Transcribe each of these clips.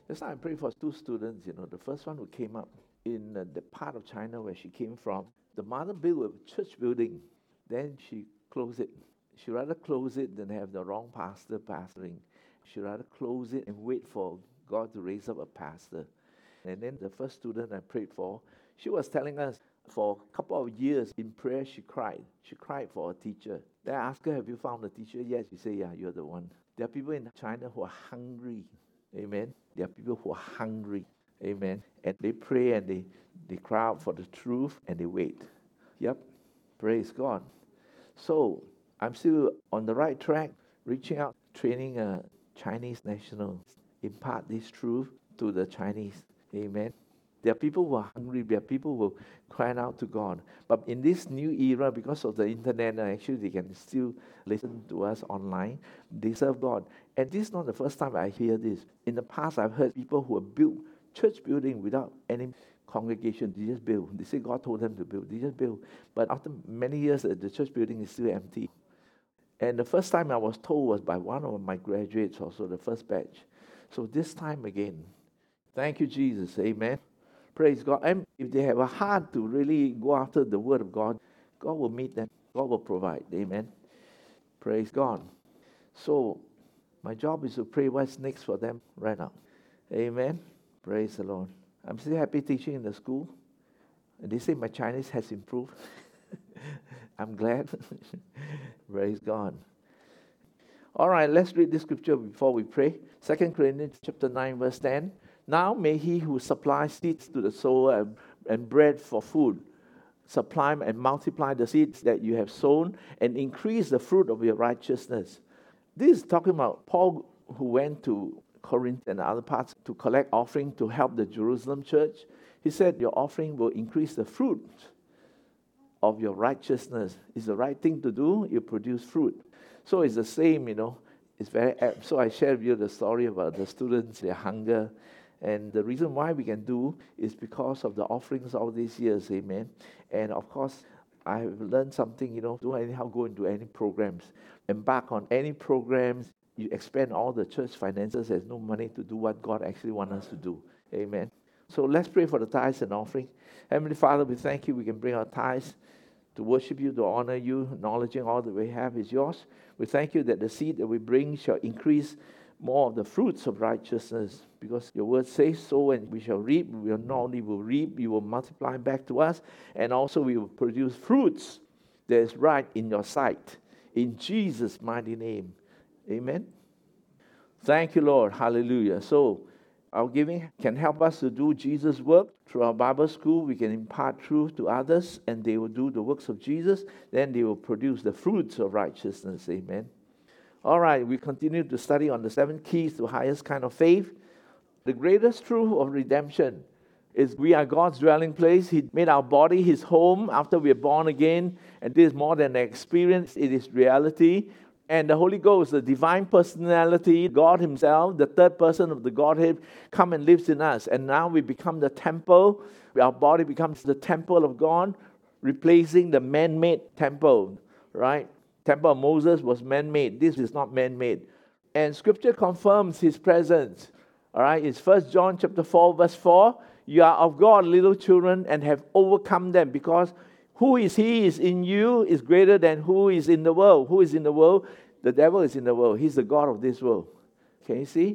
This time I prayed for two students, the first one who came up in the part of China where she came from. The mother built a church building. Then she closed it. She rather close it than have the wrong pastor pastoring. She rather close it and wait for God to raise up a pastor. And then the first student I prayed for, she was telling us for a couple of years in prayer she cried. She cried for a teacher. Then I asked her, have you found a teacher? Yes. She said, yeah, you're the one. There are people in China who are hungry. Amen. There are people who are hungry. Amen. And they pray and they cry out for the truth and they wait. Yep. Praise God. So I'm still on the right track, reaching out, training Chinese nationals. Impart this truth to the Chinese. Amen. There are people who are hungry. There are people who are crying out to God. But in this new era, because of the internet, actually they can still listen to us online. They serve God. And this is not the first time I hear this. In the past, I've heard people who have built church building without any congregation. They just build. They say God told them to build. They just build. But after many years, the church building is still empty. And the first time I was told was by one of my graduates, also the first batch. So this time again, thank you, Jesus. Amen. Praise God. And if they have a heart to really go after the word of God, God will meet them. God will provide. Amen. Praise God. So my job is to pray what's next for them right now. Amen. Praise the Lord. I'm still happy teaching in the school. And they say my Chinese has improved. I'm glad. Praise God. All right, let's read this scripture before we pray. 2 Corinthians chapter 9, verse 10. Now may he who supplies seeds to the sower and bread for food, supply and multiply the seeds that you have sown and increase the fruit of your righteousness. This is talking about Paul who went to Corinth and other parts to collect offering to help the Jerusalem church. He said your offering will increase the fruit of your righteousness. It's the right thing to do. You produce fruit. So it's the same, It's very apt. So I shared with you the story about the students, their hunger. And the reason why we can do is because of the offerings all these years. Amen. And of course, I have learned something, don't anyhow go into any programs. Embark on any programs. You expend all the church finances. There's no money to do what God actually wants us to do. Amen. So let's pray for the tithes and offering. Heavenly Father, we thank you. We can bring our tithes to worship you, to honor you, acknowledging all that we have is yours. We thank you that the seed that we bring shall increase more of the fruits of righteousness, because your word says so, and we shall reap. We not only will reap, you will multiply back to us, and also we will produce fruits that is right in your sight. In Jesus' mighty name. Amen. Thank you, Lord. Hallelujah. So our giving can help us to do Jesus' work. Through our Bible school, we can impart truth to others, and they will do the works of Jesus. Then they will produce the fruits of righteousness. Amen. All right, we continue to study on the 7 keys to highest kind of faith. The greatest truth of redemption is we are God's dwelling place. He made our body His home after we are born again. And this is more than an experience, it is reality. And the Holy Ghost, the divine personality, God Himself, the third person of the Godhead, come and lives in us. And now we become the temple. Our body becomes the temple of God, replacing the man-made temple, right? Temple of Moses was man-made. This is not man-made. And Scripture confirms His presence. All right, it's 1 John chapter 4, verse 4. You are of God, little children, and have overcome them, because who is He is in you is greater than who is in the world. Who is in the world? The devil is in the world. He's the god of this world. Can you see?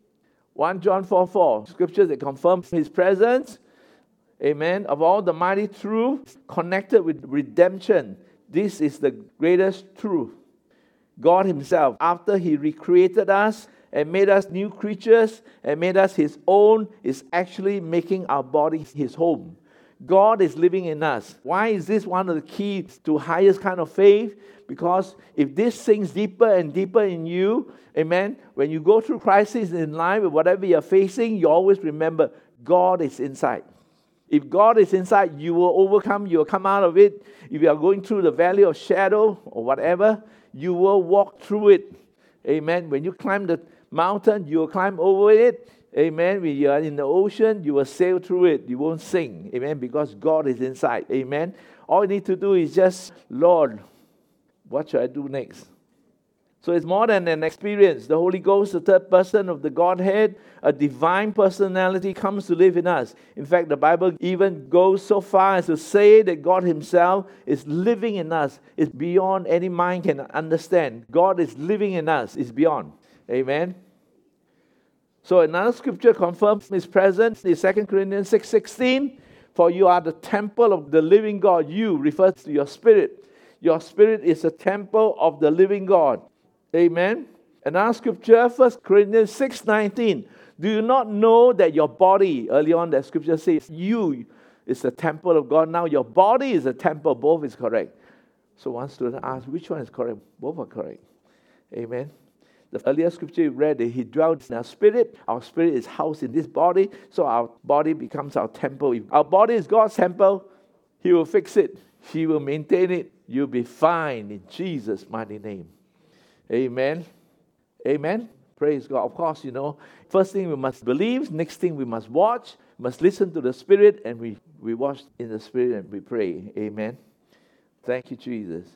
1 John 4:4. Scripture that confirms His presence. Amen. Of all the mighty truths connected with redemption, this is the greatest truth. God Himself, after He recreated us and made us new creatures and made us His own, is actually making our body His home. God is living in us. Why is this one of the keys to highest kind of faith? Because if this sinks deeper and deeper in you, amen, when you go through crisis in life, whatever you're facing, you always remember God is inside. If God is inside, you will overcome, you will come out of it. If you are going through the valley of shadow or whatever, you will walk through it. Amen. When you climb the mountain, you will climb over it. Amen. When you are in the ocean, you will sail through it. You won't sink. Amen. Because God is inside. Amen. All you need to do is just, Lord, what should I do next? So it's more than an experience. The Holy Ghost, the third person of the Godhead, a divine personality, comes to live in us. In fact, the Bible even goes so far as to say that God himself is living in us. It's beyond any mind can understand. God is living in us. It's beyond. Amen. So another scripture confirms his presence in 2 Corinthians 6:16. For you are the temple of the living God. You refers to your spirit. Your spirit is a temple of the living God. Amen. Another scripture, 1 Corinthians 6:19. Do you not know that your body, early on that scripture says, you is the temple of God. Now your body is a temple. Both is correct. So one student asked, which one is correct? Both are correct. Amen. The earlier scripture you read, that he dwells in our spirit. Our spirit is housed in this body. So our body becomes our temple. If our body is God's temple, he will fix it. He will maintain it. You'll be fine in Jesus' mighty name. Amen. Amen. Praise God. Of course, first thing we must believe. Next thing we must watch. We must listen to the Spirit. And we watch in the Spirit and we pray. Amen. Thank you, Jesus.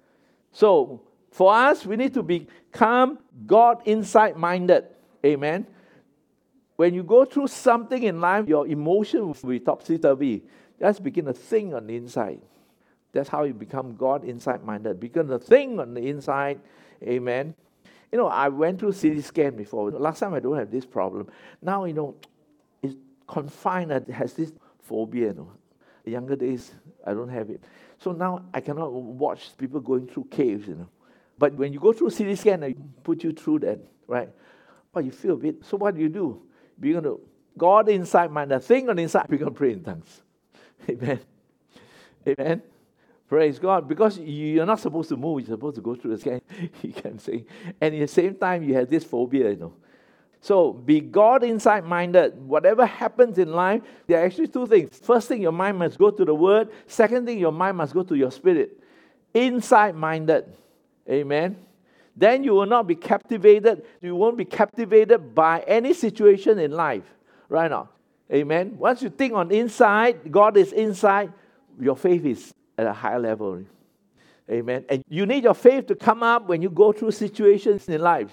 So, for us, we need to become God inside minded. Amen. When you go through something in life, your emotion will be topsy-turvy. Just begin to think on the inside. That's how you become God inside minded. Begin to think on the inside. Amen. I went through CT scan before. Last time I don't have this problem. Now, it's confined. It has this phobia. The younger days, I don't have it. So now I cannot watch people going through caves. But when you go through CT scan, they put you through that, right? But you feel a bit. So what do? You're going to God inside minded. Think on the inside. We're going to pray in tongues. Amen. Amen. Praise God. Because you're not supposed to move. You're supposed to go through the scan. You can say. And at the same time, you have this phobia, So, be God inside minded. Whatever happens in life, there are actually two things. First thing, your mind must go to the Word. Second thing, your mind must go to your spirit. Inside minded. Amen. Then you will not be captivated. You won't be captivated by any situation in life. Right now. Amen. Once you think on inside, God is inside, your faith is at a higher level. Amen. And you need your faith to come up when you go through situations in life.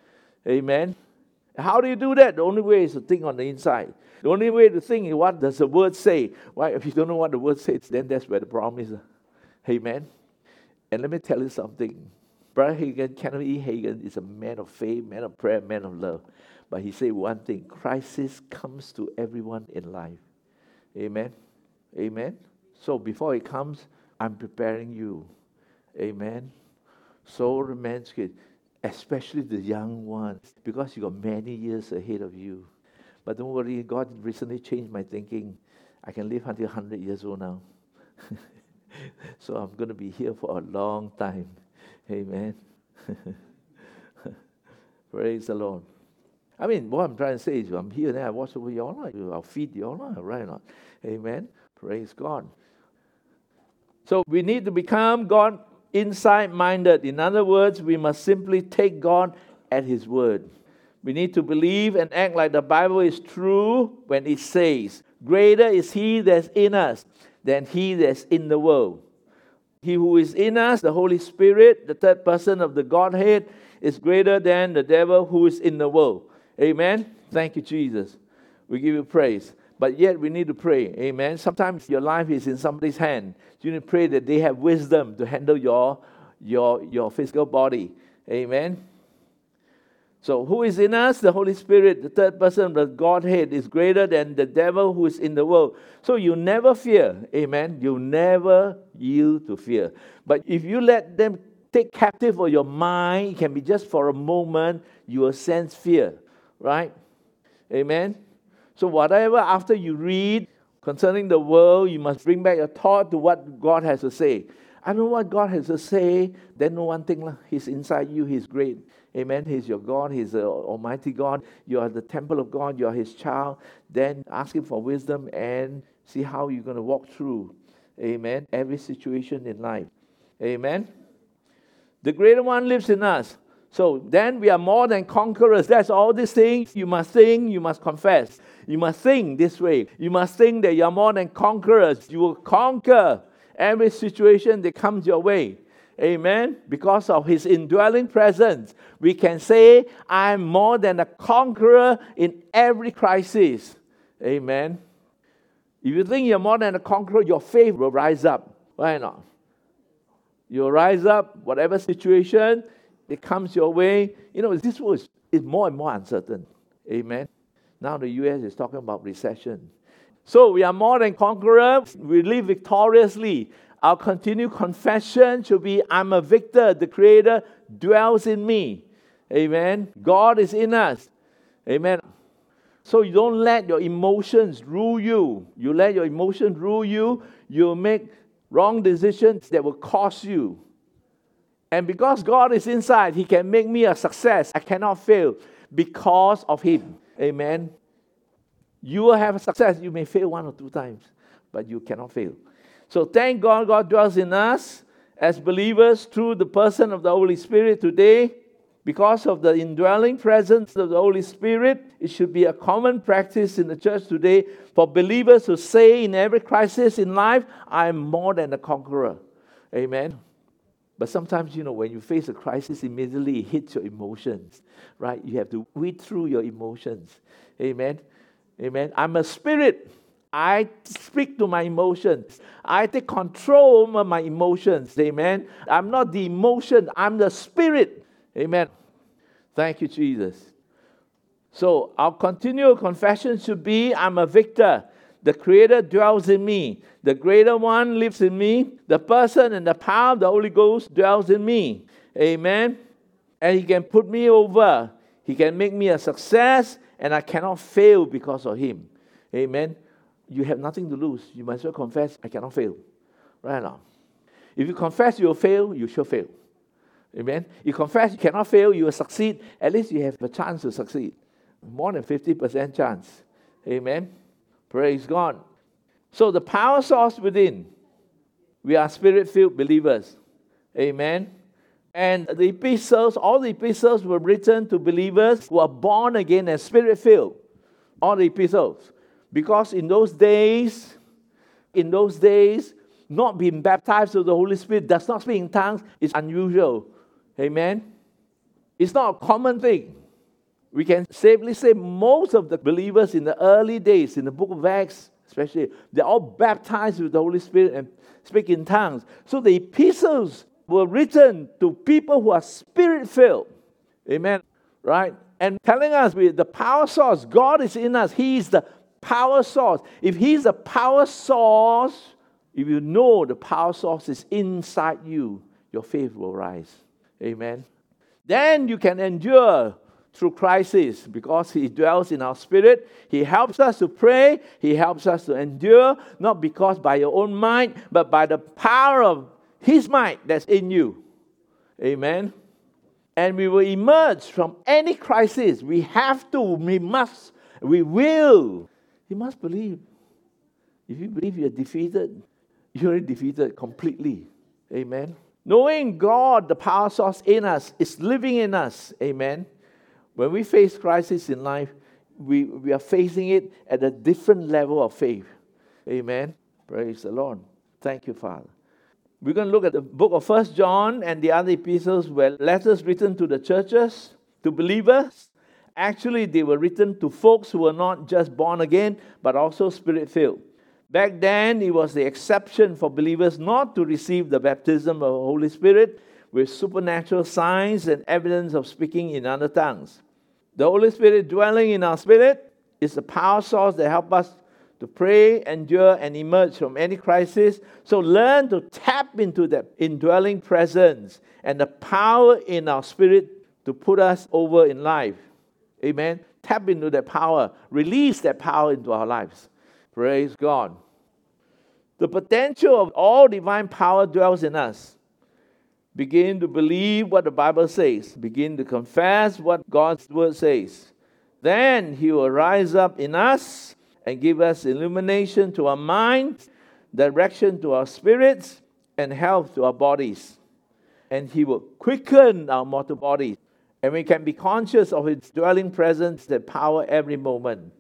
Amen. How do you do that? The only way is to think on the inside. The only way to think is what does the Word say. Why? If you don't know what the Word says, then that's where the problem is. Amen. And let me tell you something. Brother Hagin, Kenneth E. Hagin, is a man of faith, man of prayer, man of love. But he said one thing, crisis comes to everyone in life. Amen. Amen. So before it comes, I'm preparing you. Amen. So romantic, especially the young ones, because you got many years ahead of you. But don't worry, God recently changed my thinking. I can live until 100 years old now. So I'm going to be here for a long time. Amen. Praise the Lord. I mean, what I'm trying to say is, I'm here now, I watch over you all, I'll feed you all, right or not? Amen. Praise God. So we need to become God inside-minded. In other words, we must simply take God at His word. We need to believe and act like the Bible is true when it says, greater is He that's in us than he that's in the world. He who is in us, the Holy Spirit, the third person of the Godhead, is greater than the devil who is in the world. Amen? Thank you, Jesus. We give you praise. But yet we need to pray. Amen? Sometimes your life is in somebody's hand. You need to pray that they have wisdom to handle your physical body. Amen? So who is in us? The Holy Spirit, the third person of the Godhead, is greater than the devil who is in the world. So you never fear. Amen? You never yield to fear. But if you let them take captive of your mind, it can be just for a moment, you will sense fear. Right? Amen? So whatever after you read concerning the world, you must bring back your thought to what God has to say. I know what God has to say, then know one thing, He's inside you, He's great. Amen. He's your God. He's the Almighty God. You are the temple of God. You are His child. Then ask Him for wisdom and see how you're going to walk through. Amen. Every situation in life. Amen. The greater one lives in us. So then we are more than conquerors. That's all these things. You must think, you must confess. You must think this way. You must think that you are more than conquerors. You will conquer every situation that comes your way. Amen. Because of His indwelling presence, we can say, I'm more than a conqueror in every crisis. Amen. If you think you're more than a conqueror, your faith will rise up. Why not? You'll rise up, whatever situation it comes your way. This world is more and more uncertain. Amen. Now the U.S. is talking about recession. So we are more than conquerors. We live victoriously. Our continued confession should be, I'm a victor. The Creator dwells in me. Amen. God is in us. Amen. So you don't let your emotions rule you. You let your emotions rule you, you'll make wrong decisions that will cost you. And because God is inside, He can make me a success. I cannot fail because of Him. Amen. You will have a success. You may fail 1 or 2 times, but you cannot fail. So thank God, God dwells in us as believers through the person of the Holy Spirit today. Because of the indwelling presence of the Holy Spirit, it should be a common practice in the church today for believers to say in every crisis in life, I am more than a conqueror. Amen. But sometimes, when you face a crisis, immediately it hits your emotions, right? You have to weed through your emotions. Amen. Amen. I'm a spirit. I speak to my emotions. I take control over my emotions. Amen. I'm not the emotion. I'm the spirit. Amen. Thank you, Jesus. So our continual confession should be, I'm a victor. The Creator dwells in me. The greater one lives in me. The person and the power of the Holy Ghost dwells in me. Amen. And He can put me over. He can make me a success, and I cannot fail because of Him. Amen. You have nothing to lose. You might as well confess, I cannot fail. Right now. If you confess you will fail, you shall fail. Amen. You confess you cannot fail, you will succeed. At least you have a chance to succeed. More than 50% chance. Amen. Praise God. So the power source within. We are spirit-filled believers. Amen. And the epistles, all the epistles were written to believers who are born again and spirit-filled. All the epistles. Because in those days, not being baptized with the Holy Spirit, does not speak in tongues, is unusual. Amen. It's not a common thing. We can safely say most of the believers in the early days, in the book of Acts especially, they're all baptized with the Holy Spirit and speak in tongues. So the epistles were written to people who are spirit-filled. Amen. Right? And telling us with the power source, God is in us. He is the power source. If He's the power source, if you know the power source is inside you, your faith will rise. Amen. Then you can endure through crisis because He dwells in our spirit. He helps us to pray. He helps us to endure, not because by your own might, but by the power of His might that's in you. Amen. And we will emerge from any crisis. We have to, we must, we will. You must believe. If you believe you're defeated, you're already defeated completely. Amen. Knowing God, the power source in us, is living in us. Amen. When we face crisis in life, we are facing it at a different level of faith. Amen. Praise the Lord. Thank you, Father. We're going to look at the book of 1 John and the other epistles were letters written to the churches, to believers. Actually, they were written to folks who were not just born again, but also spirit-filled. Back then, it was the exception for believers not to receive the baptism of the Holy Spirit with supernatural signs and evidence of speaking in other tongues. The Holy Spirit dwelling in our spirit is the power source that helps us to pray, endure, and emerge from any crisis. So learn to tap into that indwelling presence and the power in our spirit to put us over in life. Amen. Tap into that power. Release that power into our lives. Praise God. The potential of all divine power dwells in us. Begin to believe what the Bible says. Begin to confess what God's word says. Then He will rise up in us and give us illumination to our minds, direction to our spirits, and health to our bodies. And He will quicken our mortal bodies. And we can be conscious of His dwelling presence that power every moment.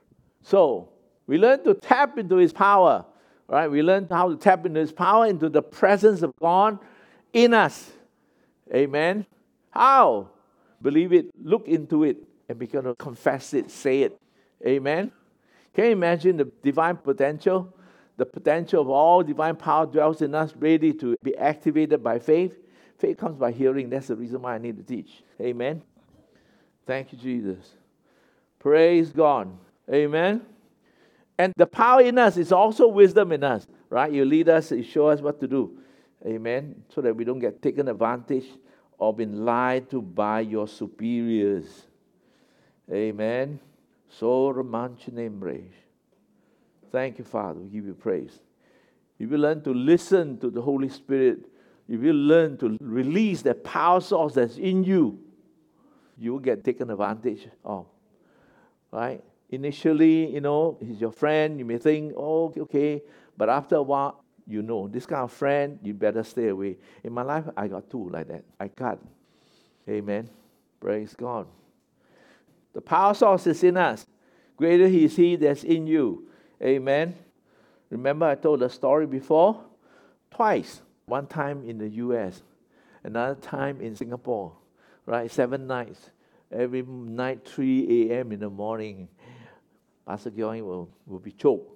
So, we learn to tap into His power. Right? We learn how to tap into His power, into the presence of God in us. Amen. How? Believe it, look into it, and begin to confess it, say it. Amen. Can you imagine the divine potential? The potential of all divine power dwells in us, ready to be activated by faith. Faith comes by hearing. That's the reason why I need to teach. Amen. Thank you, Jesus. Praise God. Amen. And the power in us is also wisdom in us, right? You lead us, you show us what to do. Amen. So that we don't get taken advantage or been lied to by your superiors. Amen. So romanche. Thank you, Father. We give you praise. If you learn to listen to the Holy Spirit, if you learn to release the power source that's in you, you will get taken advantage of. Right? Initially, he's your friend. You may think, oh, okay. But after a while, this kind of friend, you better stay away. In my life, I got two like that. I cut. Amen. Praise God. The power source is in us. Greater is He that's in you. Amen. Remember I told the story before? Twice. One time in the U.S., another time in Singapore. Right? 7 nights. Every night, 3 a.m. in the morning, Pastor Gyoing will be choked.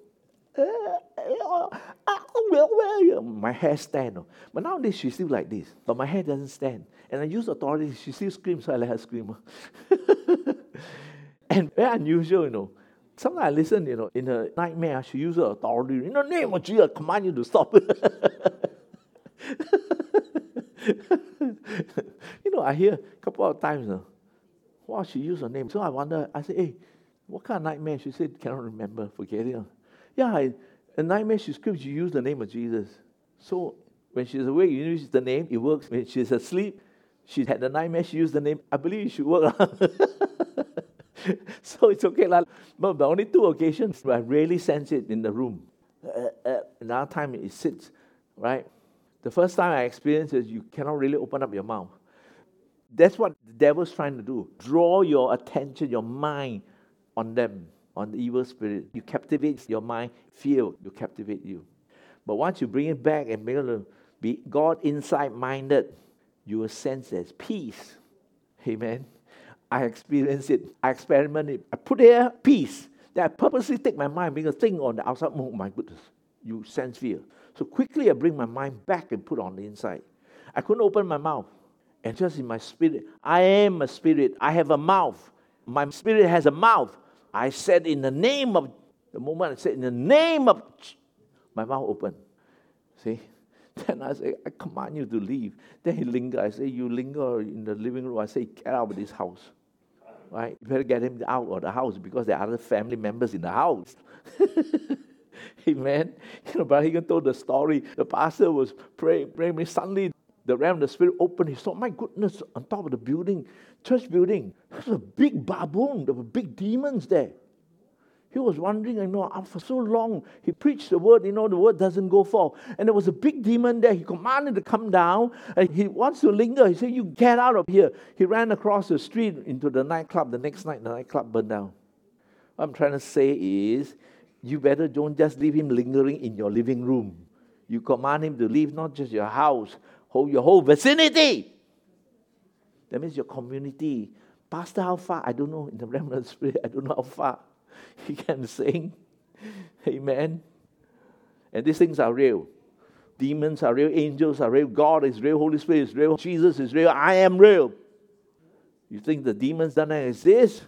My hair stand. But nowadays, she's still like this. But my hair doesn't stand. And I use authority. She still screams, so I let her scream. And very unusual, Sometimes I listen, in a nightmare, she uses authority. In the name of Jesus, I command you to stop. I hear a couple of times, wow, she used her name. So I wonder, I said, hey, what kind of nightmare? She said, cannot remember, forget it. Yeah, a nightmare, she screams, she used the name of Jesus. So when she's awake, you use the name, it works. When she's asleep, she had the nightmare, she used the name. I believe it should work. So it's okay. But the only 2 occasions where I really sense it in the room. Another time it sits, right? The first time I experienced it, you cannot really open up your mouth. That's what the devil's trying to do. Draw your attention, your mind on them, on the evil spirit. You captivate your mind, fear will captivate you. But once you bring it back and make it be God inside minded, you will sense there's peace. Amen. I experience it. I experiment it. I put there peace. Then I purposely take my mind, because thing on the outside, oh my goodness, you sense fear. So quickly I bring my mind back and put on the inside. I couldn't open my mouth. And just in my spirit, I am a spirit. I have a mouth. My spirit has a mouth. I said in the name of, the moment I said in the name of, my mouth opened. See? Then I say, I command you to leave. Then he lingered. I say, you linger in the living room. I say, get out of this house. Right? You better get him out of the house because there are other family members in the house. Amen. But he told the story. The pastor was praying. Suddenly, the realm of the spirit opened. He saw, my goodness, on top of the building, church building, there's a big baboon. There were big demons there. He was wondering, for so long, he preached the word, the word doesn't go forth. And there was a big demon there. He commanded to come down. And he wants to linger. He said, you get out of here. He ran across the street into the nightclub. The next night, the nightclub burned down. What I'm trying to say is, you better don't just leave him lingering in your living room. You command him to leave not just your house, your whole vicinity. That means your community. Pastor, how far? I don't know. In the realm of the spirit, I don't know how far. He can sing. Amen. And these things are real. Demons are real. Angels are real. God is real. Holy Spirit is real. Jesus is real. I am real. You think the demons don't exist?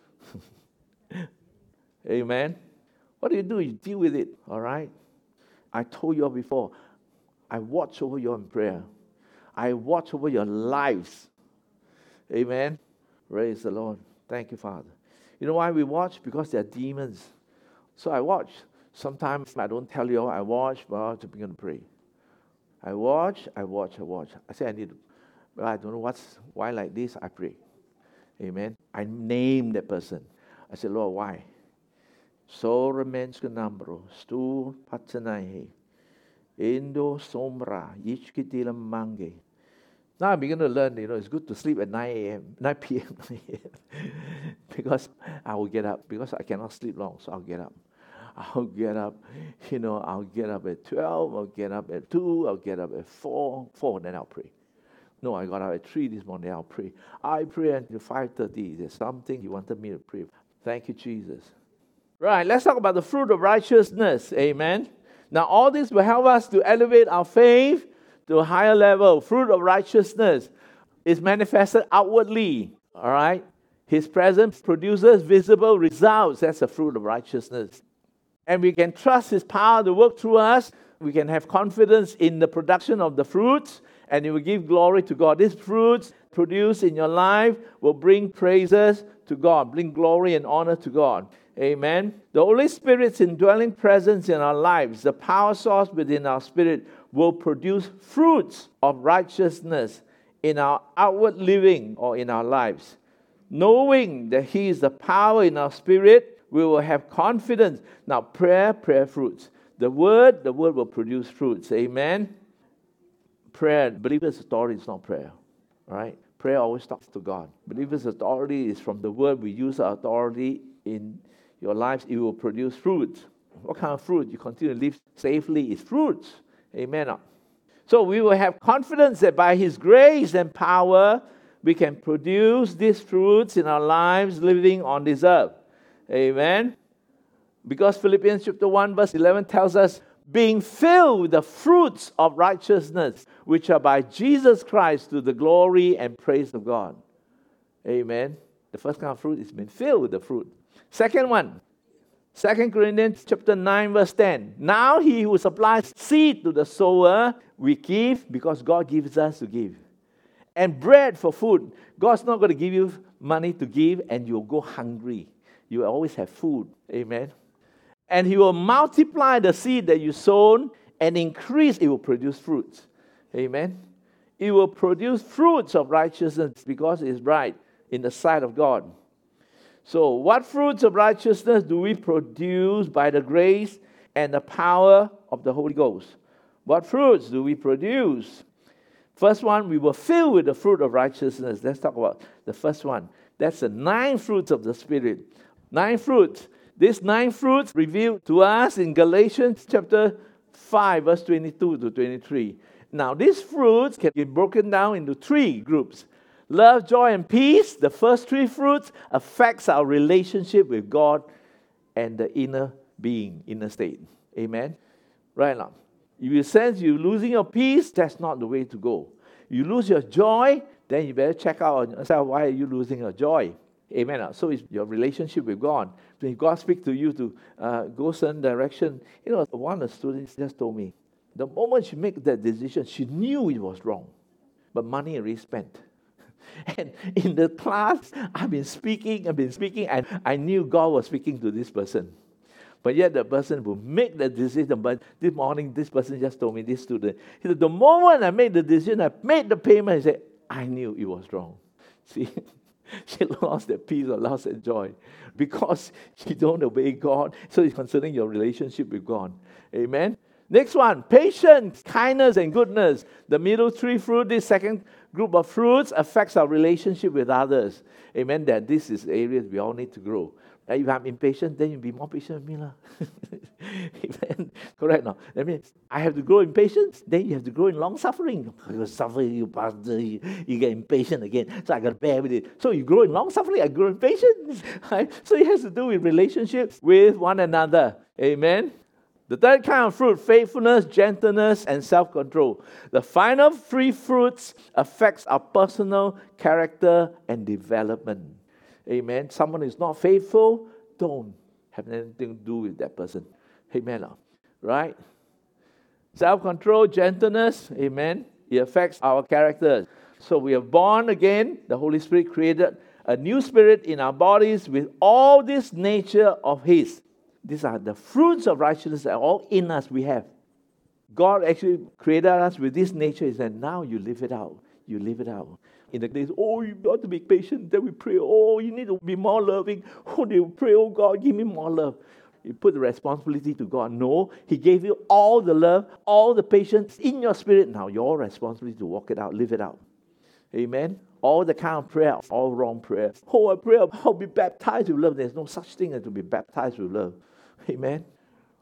Amen. What do? You deal with it. All right? I told you all before. I watch over you in prayer. I watch over your lives. Amen. Praise the Lord. Thank you, Father. You know why we watch? Because they're demons. So I watch. Sometimes I don't tell you, I watch, but I begin to pray. I watch. I say I need to, well, I don't know why like this, I pray. Amen. I name that person. I say, Lord, why? So remains number, stu patsanai, Indo somra, yichkitilam mange. Now I'm beginning to learn, it's good to sleep at 9 p.m. because I will get up. Because I cannot sleep long, so I'll get up. I'll get up, I'll get up at 12, I'll get up at 2, I'll get up at 4, then I'll pray. No, I got up at 3 this morning, I'll pray. I pray until 5:30. There's something He wanted me to pray. Thank you, Jesus. Right, let's talk about the fruit of righteousness. Amen. Now, all this will help us to elevate our faith to a higher level. Fruit of righteousness is manifested outwardly. All right? His presence produces visible results. That's the fruit of righteousness. And we can trust His power to work through us. We can have confidence in the production of the fruits, and it will give glory to God. These fruits produced in your life will bring praises to God, bring glory and honor to God. Amen. The Holy Spirit's indwelling presence in our lives, the power source within our spirit, will produce fruits of righteousness in our outward living or in our lives. Knowing that He is the power in our spirit, we will have confidence. Now, prayer fruits. The word will produce fruits. Amen. Prayer, believer's authority is not prayer. Right? Prayer always talks to God. Believer's authority is from the word. We use our authority in your lives. It will produce fruit. What kind of fruit? You continue to live safely is fruits. Amen. So we will have confidence that by His grace and power, we can produce these fruits in our lives living on this earth. Amen. Because Philippians chapter 1 verse 11 tells us, being filled with the fruits of righteousness, which are by Jesus Christ to the glory and praise of God. Amen. The first kind of fruit is being filled with the fruit. Second one, 2 Corinthians chapter 9 verse 10. Now He who supplies seed to the sower, we give because God gives us to give. And bread for food. God's not going to give you money to give and you'll go hungry. You will always have food. Amen. And He will multiply the seed that you sown and increase, it will produce fruits. Amen. It will produce fruits of righteousness because it is right in the sight of God. So, what fruits of righteousness do we produce by the grace and the power of the Holy Ghost? What fruits do we produce? First one, we were filled with the fruit of righteousness. Let's talk about the first one. That's the 9 fruits of the Spirit. 9 fruits. These 9 fruits revealed to us in Galatians chapter 5, verse 22 to 23. Now, these fruits can be broken down into 3 groups. Love, joy, and peace. The first 3 fruits affects our relationship with God and the inner being, inner state. Amen? Right now. If you sense you're losing your peace, that's not the way to go. You lose your joy, then you better check out on yourself, why are you losing your joy? Amen. So it's your relationship with God. When God speaks to you to go certain direction, one of the students just told me, the moment she made that decision, she knew it was wrong. But money already spent. And in the class, I've been speaking, and I knew God was speaking to this person. But yet the person will make the decision. But this morning, this person just told me, this student, he said, the moment I made the decision, I made the payment, he said, I knew it was wrong. See, she lost that peace or lost that joy because she don't obey God. So it's concerning your relationship with God. Amen. Next one, patience, kindness, and goodness. The middle 3 fruit, this second group of fruits affects our relationship with others. Amen. That this is areas we all need to grow. If I'm impatient, then you'll be more patient with me. Amen. Correct now. That means I have to grow in patience, then you have to grow in long suffering. You suffer, you pass, you get impatient again. So I got to bear with it. So you grow in long suffering, I grow in patience. Right? So it has to do with relationships with one another. Amen. The third kind of fruit, faithfulness, gentleness, and self-control. The final 3 fruits affects our personal character and development. Amen. Someone is not faithful, don't have anything to do with that person. Amen. Right? Self-control, gentleness, amen. It affects our character. So we are born again. The Holy Spirit created a new spirit in our bodies with all this nature of His. These are the fruits of righteousness that are all in us we have. God actually created us with this nature. He said, now you live it out. You live it out. In the days, you got to be patient. Then we pray, you need to be more loving. They will pray, God, give me more love. You put the responsibility to God. No, He gave you all the love, all the patience in your spirit. Now your responsibility to walk it out, live it out. Amen. All the kind of prayer, all wrong prayer. I pray I'll be baptized with love. There's no such thing as to be baptized with love. Amen.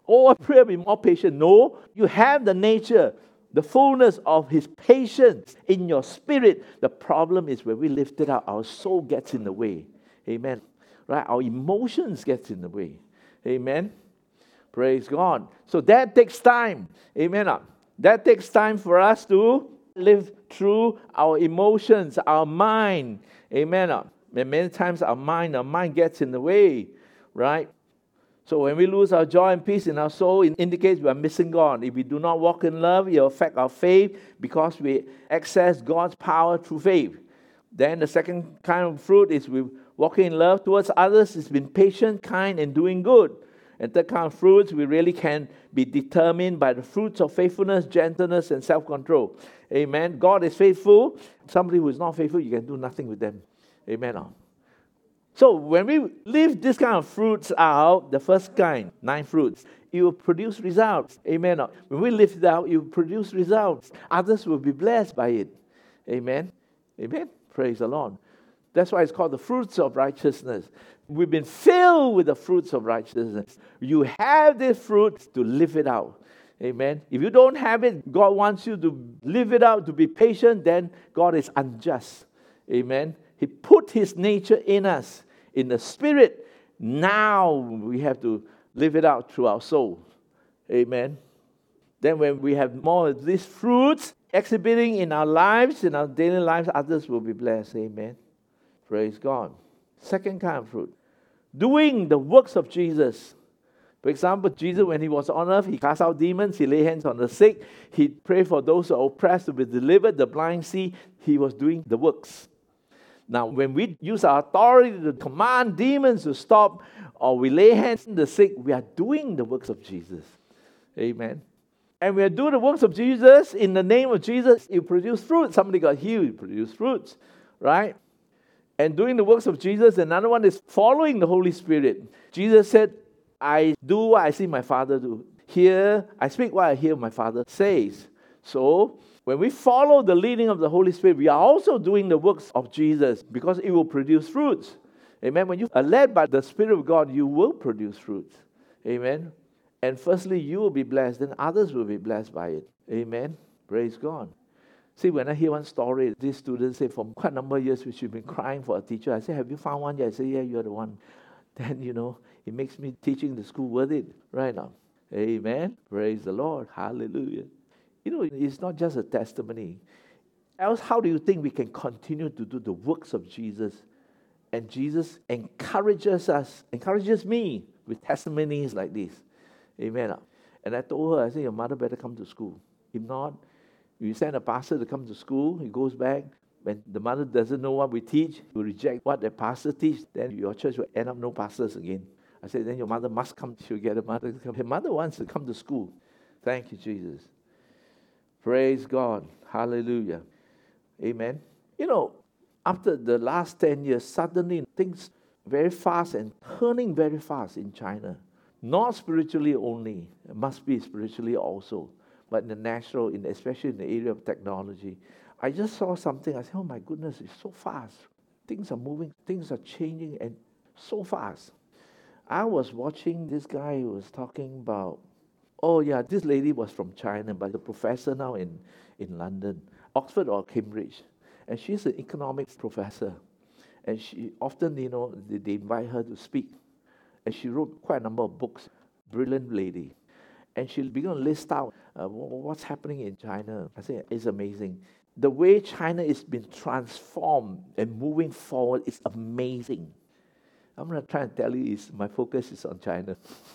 Oh, I pray be more patient. No, you have the nature, the fullness of His patience in your spirit. The problem is when we lift it up, our soul gets in the way. Amen. Right? Our emotions get in the way. Amen. Praise God. So that takes time. Amen. That takes time for us to live through our emotions, our mind. Amen. And many times our mind gets in the way. Right? So when we lose our joy and peace in our soul, it indicates we are missing God. If we do not walk in love, it will affect our faith because we access God's power through faith. Then the second kind of fruit is we walking in love towards others. It's been patient, kind, and doing good. And third kind of fruits, we really can be determined by the fruits of faithfulness, gentleness, and self-control. Amen. God is faithful. Somebody who is not faithful, you can do nothing with them. Amen. So when we leave this kind of fruits out, the first kind, 9 fruits, it will produce results. Amen. When we live it out, it will produce results. Others will be blessed by it. Amen. Amen. Praise the Lord. That's why it's called the fruits of righteousness. We've been filled with the fruits of righteousness. You have this fruit to live it out. Amen. If you don't have it, God wants you to live it out, to be patient, then God is unjust. Amen. He put His nature in us, in the spirit. Now we have to live it out through our soul. Amen. Then when we have more of these fruits exhibiting in our lives, in our daily lives, others will be blessed. Amen. Praise God. Second kind of fruit. Doing the works of Jesus. For example, Jesus, when He was on earth, He cast out demons, He laid hands on the sick, He prayed for those who are oppressed to be delivered, the blind see. He was doing the works. Now, when we use our authority to command demons to stop, or we lay hands on the sick, we are doing the works of Jesus. Amen. And we are doing the works of Jesus in the name of Jesus. You produce fruit. Somebody got healed, you produce fruits. Right? And doing the works of Jesus, another one is following the Holy Spirit. Jesus said, I do what I see my Father do. Here, I speak what I hear my Father says. So, when we follow the leading of the Holy Spirit, we are also doing the works of Jesus because it will produce fruits. Amen. When you are led by the Spirit of God, you will produce fruits. Amen. And firstly, you will be blessed, then others will be blessed by it. Amen. Praise God. See, when I hear one story, this student said, from quite a number of years, she's been crying for a teacher. I said, have you found one yet? I said, yeah, you're the one. Then, it makes me teaching the school worth it right now. Amen. Praise the Lord. Hallelujah. It's not just a testimony. Else, how do you think we can continue to do the works of Jesus? And Jesus encourages me with testimonies like this. Amen. And I told her, I said, your mother better come to school. If not, you send a pastor to come to school, he goes back. When the mother doesn't know what we teach, you reject what the pastor teaches, then your church will end up no pastors again. I said, then your mother must come. She'll get a mother to come. Her mother wants to come to school. Thank you, Jesus. Praise God. Hallelujah. Amen. After the last 10 years, suddenly things very fast and turning very fast in China. Not spiritually only. It must be spiritually also. But in the natural, especially in the area of technology. I just saw something. I said, oh my goodness, it's so fast. Things are moving. Things are changing and so fast. I was watching this guy who was talking about, this lady was from China, but the professor now in London, Oxford or Cambridge. And she's an economics professor. And she often, they invite her to speak. And she wrote quite a number of books. Brilliant lady. And she began to list out what's happening in China. I said, it's amazing. The way China is being transformed and moving forward is amazing. I'm going to try and tell you, my focus is on China.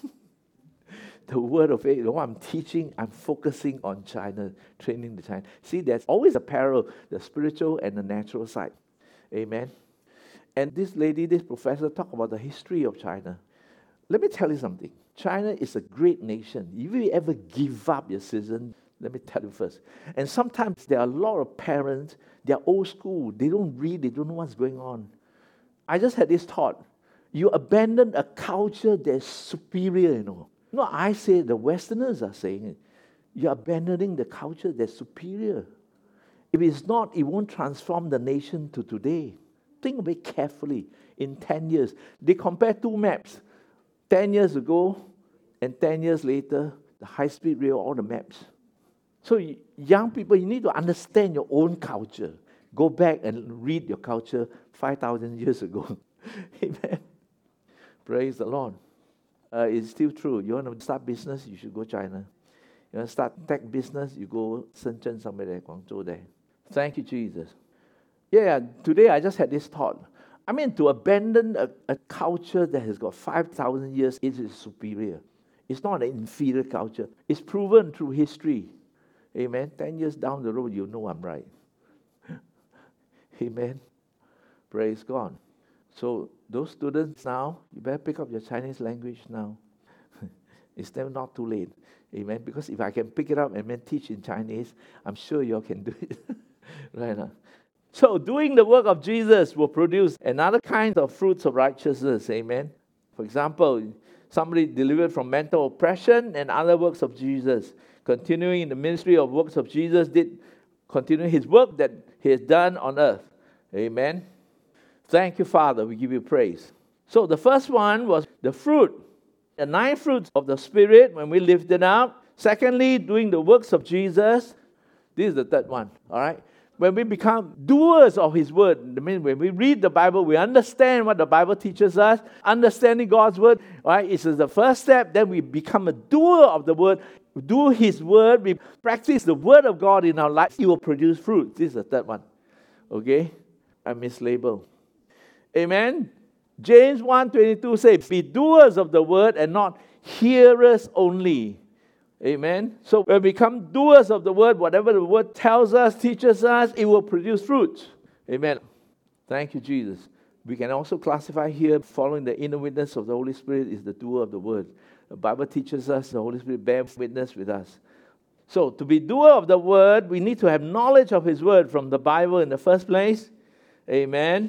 The word of faith, what I'm teaching, I'm focusing on China, training the China. See, there's always a parallel, the spiritual and the natural side. Amen. And this professor, talked about the history of China. Let me tell you something. China is a great nation. If you ever give up your citizen, let me tell you first. And sometimes there are a lot of parents, they're old school. They don't read, they don't know what's going on. I just had this thought. You abandon a culture that's superior, No, I say the Westerners are saying it. You're abandoning the culture that's superior. If it's not, it won't transform the nation to today. Think of it carefully. In 10 years, they compare two maps. 10 years ago And 10 years later, the high-speed rail, all the maps. So young people, you need to understand your own culture. Go back and read your culture 5,000 years ago. Amen. Praise the Lord. It's still true. You want to start business, you should go China. You want to start tech business, you go Shenzhen, somewhere there, Guangzhou there. Thank you, Jesus. Yeah, today I just had this thought. I mean, to abandon a culture that has got 5,000 years, it is superior. It's not an inferior culture. It's proven through history. Amen. 10 years down the road, you know I'm right. Amen. Praise God. So those students now, you better pick up your Chinese language now. It's still not too late. Amen. Because if I can pick it up and then teach in Chinese, I'm sure you all can do it. Right now. So doing the work of Jesus will produce another kind of fruits of righteousness. Amen. For example, somebody delivered from mental oppression and other works of Jesus. Continuing in the ministry of works of Jesus, did continue his work that he has done on earth. Amen. Thank you, Father. We give you praise. So the first one was the fruit. The 9 fruits of the Spirit when we lift it up. Secondly, doing the works of Jesus. This is the third one. All right. When we become doers of His Word, I mean, when we read the Bible, we understand what the Bible teaches us. Understanding God's Word, right, is the first step. Then we become a doer of the Word. We do His Word. We practice the Word of God in our life. It will produce fruit. This is the third one. Okay? I mislabeled. Amen? James 1:22 says, be doers of the Word and not hearers only. Amen. So when we become doers of the Word, whatever the Word tells us, teaches us, it will produce fruit. Amen. Thank you, Jesus. We can also classify here, following the inner witness of the Holy Spirit is the doer of the Word. The Bible teaches us, the Holy Spirit bears witness with us. So to be doer of the Word, we need to have knowledge of His Word from the Bible in the first place. Amen.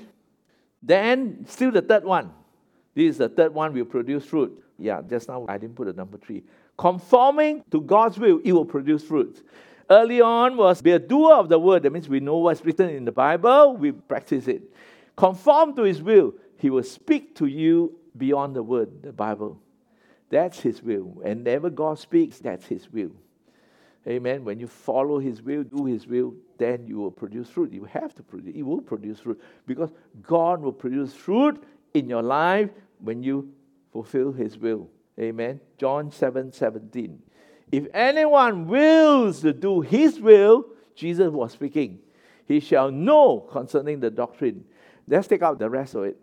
Then, still the third one. This is the third one, will produce fruit. Yeah, just now I didn't put a number 3. Conforming to God's will, it will produce fruit. Early on was be a doer of the Word. That means we know what's written in the Bible, we practice it. Conform to His will. He will speak to you beyond the Word, the Bible. That's His will. And whenever God speaks, that's His will. Amen. When you follow His will, do His will, then you will produce fruit. You have to produce. It will produce fruit. Because God will produce fruit in your life when you fulfill His will. Amen. John 7:17. If anyone wills to do His will, Jesus was speaking, he shall know concerning the doctrine. Let's take out the rest of it.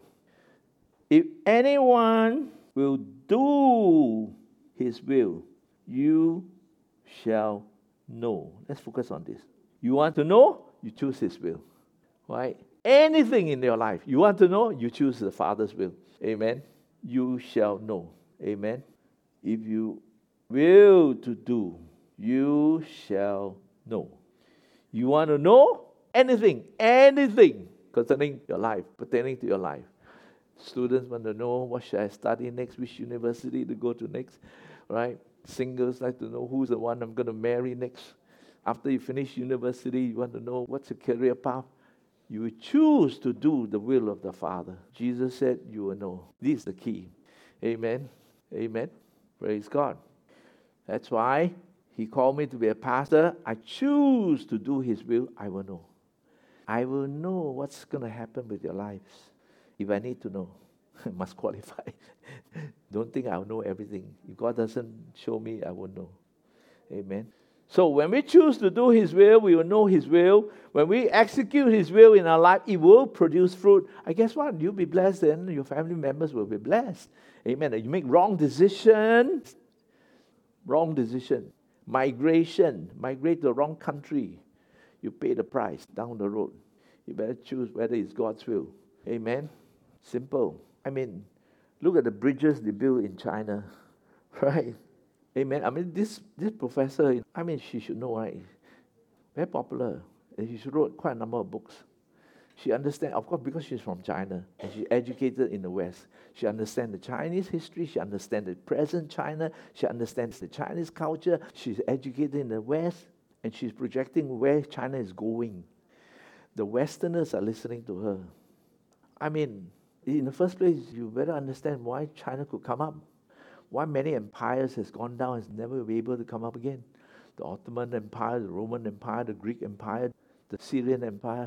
If anyone will do His will, you shall know. Let's focus on this. You want to know? You choose His will. Right? Anything in your life, you want to know? You choose the Father's will. Amen. You shall know. Amen. If you will to do, you shall know. You want to know? Anything concerning your life, pertaining to your life. Students want to know, what should I study next, which university to go to next, right? Singles like to know who's the one I'm going to marry next. After you finish university, you want to know what's your career path. You choose to do the will of the Father. Jesus said you will know. This is the key. Amen. Amen. Praise God. That's why He called me to be a pastor. I choose to do His will. I will know. I will know what's going to happen with your lives. If I need to know, I must qualify. Don't think I'll know everything. If God doesn't show me, I won't know. Amen. So when we choose to do His will, we will know His will. When we execute His will in our life, it will produce fruit. I guess what? You'll be blessed, and your family members will be blessed. Amen. You make wrong decision, migrate to the wrong country. You pay the price down the road. You better choose whether it's God's will. Amen. Simple. I mean, look at the bridges they build in China, right? Amen. I mean, this professor, I mean, she should know, right? Very popular. And she wrote quite a number of books. She understands, of course, because she's from China and she's educated in the West. She understands the Chinese history. She understands the present China. She understands the Chinese culture. She's educated in the West and she's projecting where China is going. The Westerners are listening to her. I mean, in the first place, you better understand why China could come up. Why many empires has gone down and never be able to come up again. The Ottoman Empire, the Roman Empire, the Greek Empire, the Syrian Empire,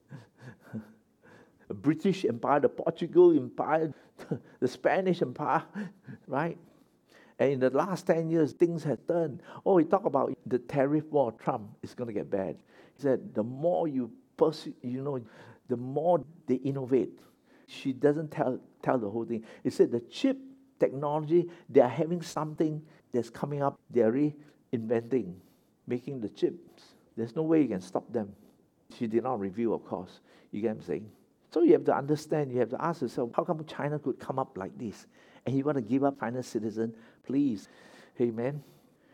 the British Empire, the Portugal Empire, the Spanish Empire, right? And in the last 10 years, things have turned. Oh, he talked about the tariff war, Trump, is going to get bad. He said, the more you pursue, the more they innovate. She doesn't tell the whole thing. He said the chip technology, they are having something that's coming up. They are reinventing, making the chips. There's no way you can stop them. She did not reveal, of course. You get what I'm saying? So you have to understand, you have to ask yourself, how come China could come up like this? And you want to give up China's citizen? Please. Amen.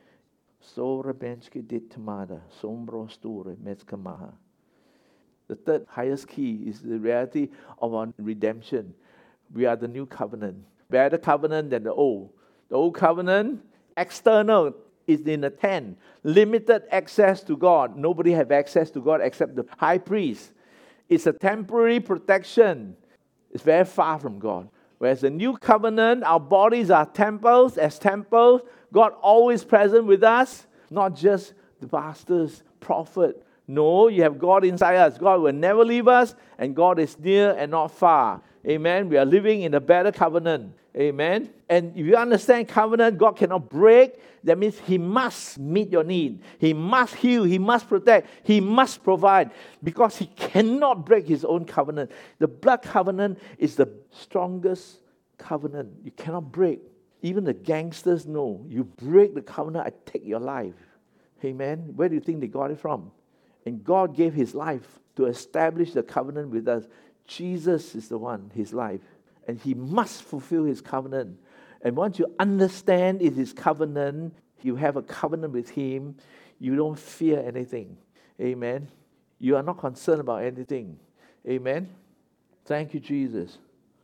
The third highest key is the reality of our redemption. We are the new covenant. Better covenant than the old. The old covenant, external, is in a tent. Limited access to God. Nobody have access to God except the high priest. It's a temporary protection. It's very far from God. Whereas the new covenant, our bodies are temples. As temples, God always present with us. Not just the pastors, prophet. No, you have God inside us. God will never leave us, and God is near and not far. Amen. We are living in a better covenant. Amen. And if you understand covenant, God cannot break. That means He must meet your need. He must heal. He must protect. He must provide. Because He cannot break His own covenant. The blood covenant is the strongest covenant. You cannot break. Even the gangsters know. You break the covenant, I take your life. Amen. Where do you think they got it from? And God gave His life to establish the covenant with us. Jesus is the one, His life. And He must fulfill His covenant. And once you understand it is covenant, you have a covenant with Him, you don't fear anything. Amen. You are not concerned about anything. Amen. Thank you, Jesus.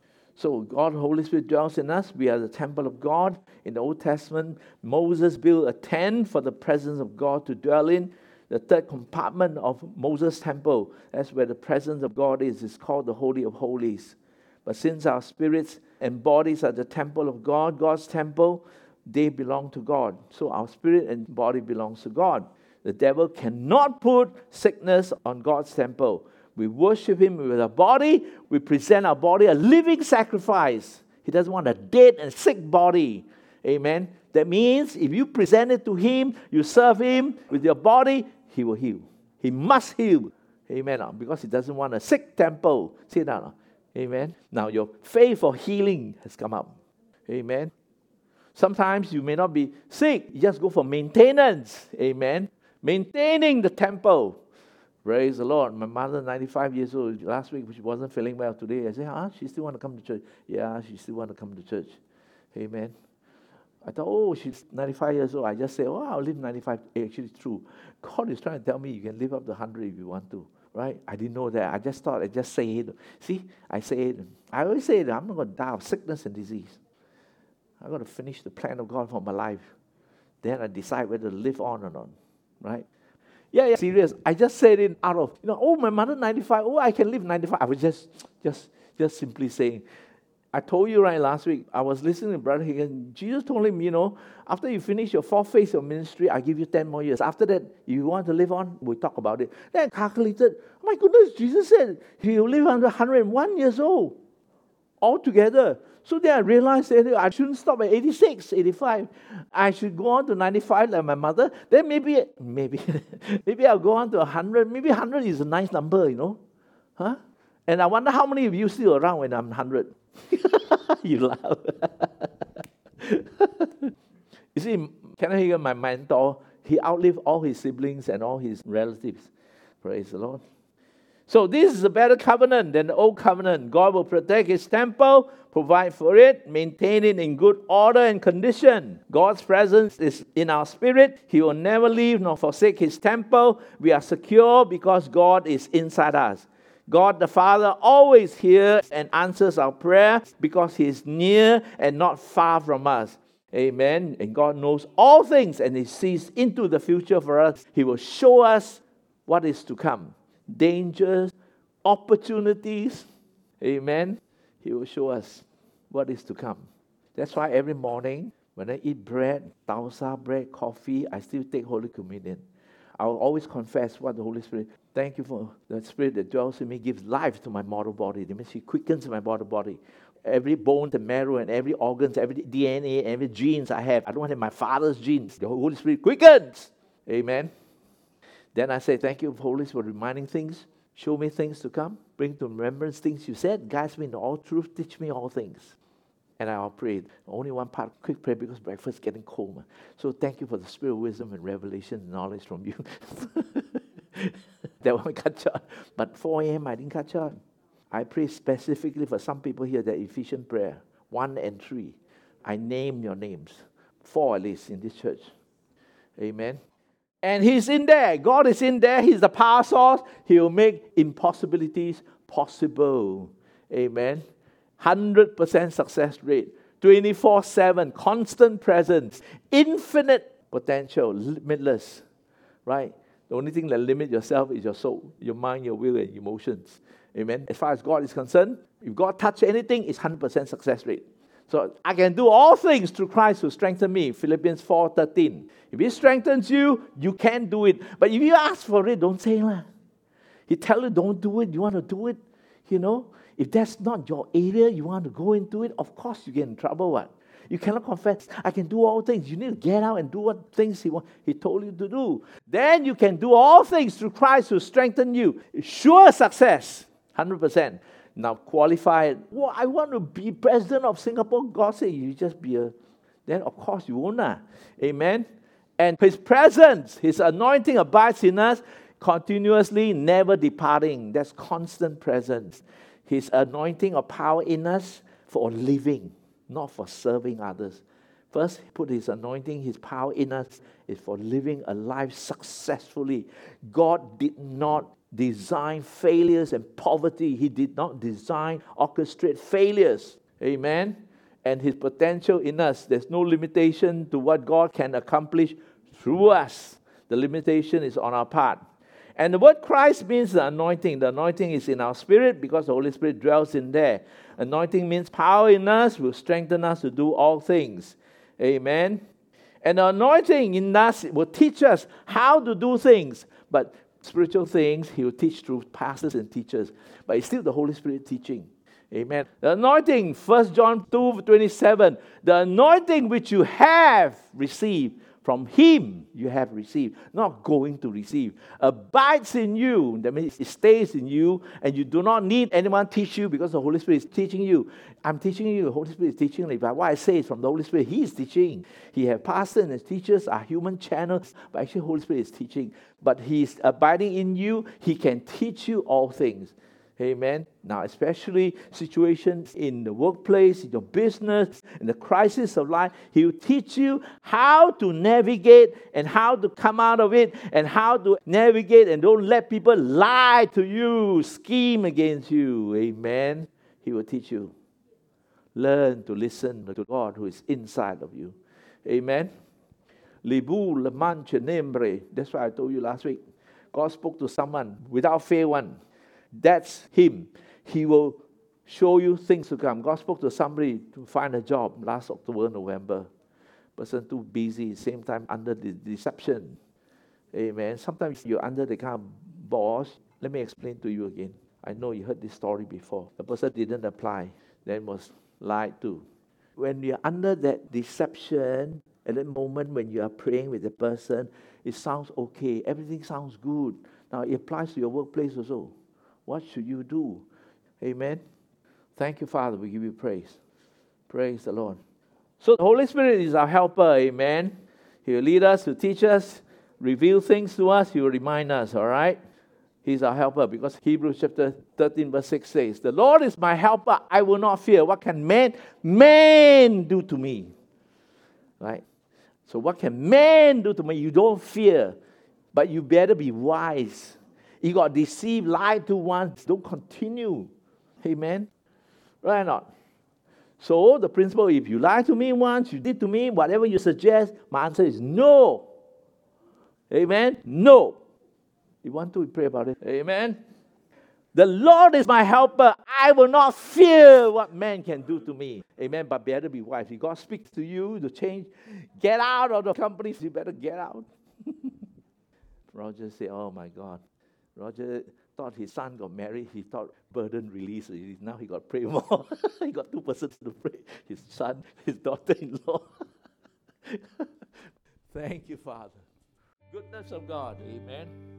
So God, Holy Spirit dwells in us. We are the temple of God. In the Old Testament, Moses built a tent for the presence of God to dwell in. The third compartment of Moses' temple, that's where the presence of God is. It's called the Holy of Holies. But since our spirits and bodies are the temple of God, God's temple, they belong to God. So our spirit and body belongs to God. The devil cannot put sickness on God's temple. We worship Him with our body. We present our body a living sacrifice. He doesn't want a dead and sick body. Amen. That means if you present it to Him, you serve Him with your body, He will heal. He must heal. Amen. Because He doesn't want a sick temple. See that? Amen. Now your faith for healing has come up. Amen. Sometimes you may not be sick. You just go for maintenance. Amen. Maintaining the temple. Praise the Lord. My mother, 95 years old, last week she wasn't feeling well. Today I said, she still want to come to church. Yeah, she still want to come to church. Amen. I thought, she's 95 years old. I just say, I'll live 95. Actually, it's true. God is trying to tell me you can live up to 100 if you want to. Right? I didn't know that. I just thought, I just say it. See, I say it. I always say that I'm not going to die of sickness and disease. I've got to finish the plan of God for my life. Then I decide whether to live on or not. Right? Yeah, serious. I just said it out of, my mother 95. I can live 95. I was just simply saying. I told you last week, I was listening to Brother Higgins. Jesus told him, after you finish your fourth phase of ministry, I give you 10 more years. After that, if you want to live on, we'll talk about it. Then I calculated, my goodness, Jesus said he'll live until 101 years old altogether. So then I realized that I shouldn't stop at 86, 85. I should go on to 95 like my mother. Then maybe I'll go on to 100. Maybe 100 is a nice number, Huh? And I wonder how many of you still around when I'm 100. You laugh. You see, Kenneth Hagin, my mentor, he outlived all his siblings and all his relatives. Praise the Lord. So this is a better covenant than the old covenant. God will protect His temple, provide for it, maintain it in good order and condition. God's presence is in our spirit. He will never leave nor forsake His temple. We are secure because God is inside us. God the Father always hears and answers our prayer because He is near and not far from us. Amen. And God knows all things and He sees into the future for us. He will show us what is to come. Dangers, opportunities. Amen. He will show us what is to come. That's why every morning When I eat bread, tausa bread, coffee, I still take Holy Communion. I will always confess what the Holy Spirit, thank you for the Spirit that dwells in me, gives life to my mortal body. That means He quickens my mortal body. Every bone, the marrow, and every organs, every DNA, every genes I have. I don't have my father's genes. The Holy Spirit quickens. Amen. Then I say, thank you, Holy Spirit, for reminding things. Show me things to come. Bring to remembrance things you said. Guide me in all truth. Teach me all things. And I'll pray. Only one part, quick prayer, because breakfast is getting cold. So thank you for the spirit of wisdom and revelation and knowledge from you. That one catch on. But 4 a.m. I didn't catch on. I pray specifically for some people here, that Ephesian prayer, 1 and 3. I name your names. 4 at least in this church. Amen. And He's in there. God is in there. He's the power source. He will make impossibilities possible. Amen. 100% success rate. 24/7. Constant presence. Infinite potential. Limitless. Right? The only thing that limits yourself is your soul, your mind, your will, and emotions. Amen. As far as God is concerned, if God touches anything, it's 100% success rate. So I can do all things through Christ who strengthens me. Philippians 4:13. If He strengthens you, you can do it. But if you ask for it, don't say lah. He tells you don't do it. You want to do it, If that's not your area, you want to go into it, of course you get in trouble. What? You cannot confess, I can do all things. You need to get out and do what things He told you to do. Then you can do all things through Christ who strengthens you. Sure success, 100%. Now qualify it. Well, I want to be president of Singapore. God said, you just be then of course you won't. Amen. And His presence, His anointing abides in us continuously, never departing. That's constant presence. His anointing of power in us for living, not for serving others. First, He put His anointing, His power in us is for living a life successfully. God did not design failures and poverty. He did not orchestrate failures. Amen. And His potential in us, there's no limitation to what God can accomplish through us. The limitation is on our part. And the word Christ means the anointing. The anointing is in our spirit because the Holy Spirit dwells in there. Anointing means power in us will strengthen us to do all things. Amen. And the anointing in us will teach us how to do things. But spiritual things, He will teach through pastors and teachers. But it's still the Holy Spirit teaching. Amen. The anointing, 1 John 2:27. The anointing which you have received from Him, you have received, not going to receive, abides in you. That means it stays in you, and you do not need anyone teach you because the Holy Spirit is teaching you. I'm teaching you, the Holy Spirit is teaching you. But what I say is from the Holy Spirit, He is teaching. He has pastors and His teachers are human channels, but actually the Holy Spirit is teaching. But He is abiding in you. He can teach you all things. Amen. Now, especially situations in the workplace, in your business, in the crisis of life, He will teach you how to navigate and how to come out of it and how to navigate and don't let people lie to you, scheme against you. Amen. He will teach you. Learn to listen to God who is inside of you. Amen. Libu leman chenembre. That's why I told you last week. God spoke to someone without fail one. That's Him. He will show you things to come. God spoke to somebody to find a job last October, November. Person too busy, same time under the deception. Amen. Sometimes you're under the kind of boss. Let me explain to you again. I know you heard this story before. The person didn't apply, then was lied to. When you're under that deception, at that moment when you are praying with the person, it sounds okay. Everything sounds good. Now it applies to your workplace also. What should you do? Amen. Thank you, Father. We give you praise. Praise the Lord. So the Holy Spirit is our helper. Amen. He will lead us, to teach us, reveal things to us. He will remind us. All right. He's our helper because Hebrews chapter 13 verse 6 says, the Lord is my helper. I will not fear. What can man do to me? Right. So what can man do to me? You don't fear. But you better be wise. You got deceived, lied to once. Don't continue. Amen. Right or not? So the principle, if you lie to me once, you did to me, whatever you suggest, my answer is no. Amen. No. You want to pray about it? Amen. The Lord is my helper. I will not fear what man can do to me. Amen. But better be wise. If God speaks to you to change, get out of the companies, you better get out. Roger said, oh my God. Roger thought his son got married. He thought burden release. Now he got to pray more. He got two persons to pray. His son, his daughter-in-law. Thank you, Father. Goodness of God. Amen.